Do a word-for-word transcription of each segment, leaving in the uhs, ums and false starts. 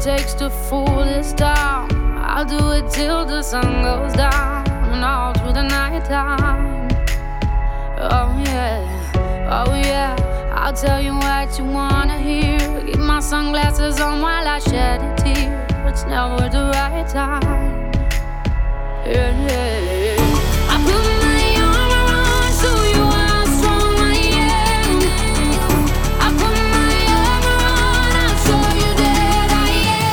takes to fool this town. I'll do it till the sun goes down and all through the night time. Oh yeah, oh yeah, I'll tell you what you wanna hear. Keep my sunglasses on while I shed a tear. It's never the right time. Yeah, yeah, yeah. I put my arm around, show you how strong I am. I put my arm around, I'll show you that I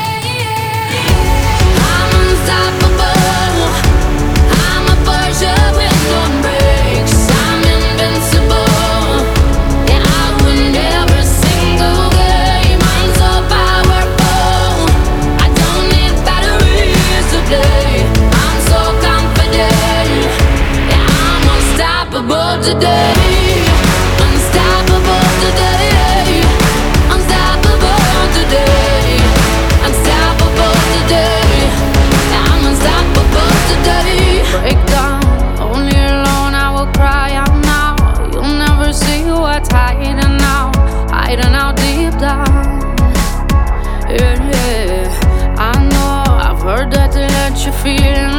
am. I'm unstoppable. I'm a Porsche with no brakes. I'm invincible. Yeah, I win every single game. I'm so powerful. I don't need batteries to play. I'm so confident. Yeah, I'm unstoppable today. Unstoppable today. Unstoppable today. Unstoppable today. Yeah, I'm unstoppable today. Break down, only alone I will cry out now. You'll never see what's hiding out, hiding out deep down. Yeah, yeah, I know, I've heard that they let you feel